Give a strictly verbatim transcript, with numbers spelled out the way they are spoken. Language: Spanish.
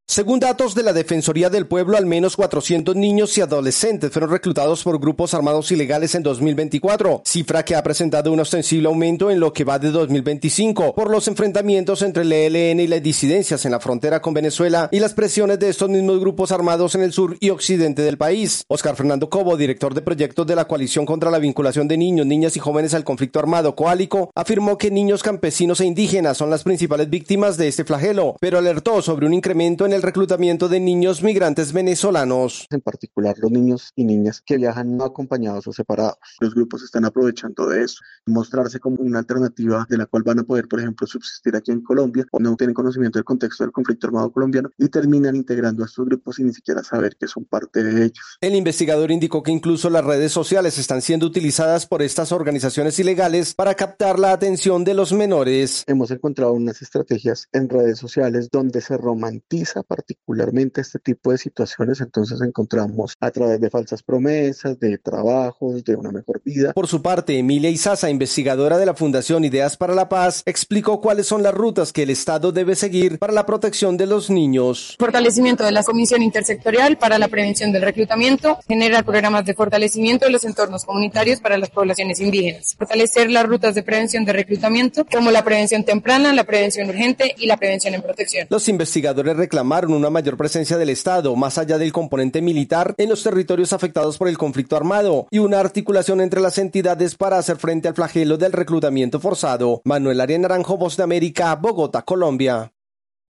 Según datos de la Defensoría del Pueblo, al menos cuatrocientos niños y adolescentes fueron reclutados por grupos armados ilegales en dos mil veinticuatro, cifra que ha presentado un ostensible aumento en lo que va de dos mil veinticinco por los enfrentamientos entre el E L N y las disidencias en la frontera con Venezuela y las presiones de estos mismos grupos armados en el sur y occidente del país. Oscar Fernando Cobo, director de proyectos de la Coalición contra la Vinculación de Niños, Niñas y Jóvenes al Conflicto Armado, Coalico, afirmó que niños campesinos e indígenas son las principales víctimas de este flagelo, pero alertó sobre un incremento en el reclutamiento de niños migrantes venezolanos. En particular los niños y niñas que viajan no acompañados o separados. Los grupos están aprovechando de eso, mostrarse como una alternativa de la cual van a poder, por ejemplo, subsistir aquí en Colombia, o no tienen conocimiento del contexto del conflicto armado colombiano y terminan integrando a estos grupos sin ni siquiera saber que son parte de ellos. El investigador indicó que incluso las redes sociales están siendo utilizadas por estas organizaciones ilegales para captar la atención de los menores. Hemos encontrado unas estrategias en redes sociales donde se romantiza particularmente este tipo de situaciones, entonces encontramos a través de falsas promesas, de trabajos, de una mejor vida. Por su parte, Emilia Izaza, investigadora de la Fundación Ideas para la Paz, explicó cuáles son las rutas que el Estado debe seguir para la protección de los niños. Fortalecimiento de la Comisión Intersectorial para la Prevención del Reclutamiento, generar programas de fortalecimiento de los entornos comunitarios para las poblaciones indígenas, fortalecer las rutas de prevención de reclutamiento como la prevención temprana, la prevención urgente y la prevención en protección. Los investigadores reclamaron una mayor presencia del Estado, más allá del componente militar, en los territorios afectados por el conflicto armado y una articulación entre las entidades para hacer frente al flagelo del reclutamiento forzado. Manuel Arias Naranjo, Voz de América, Bogotá, Colombia.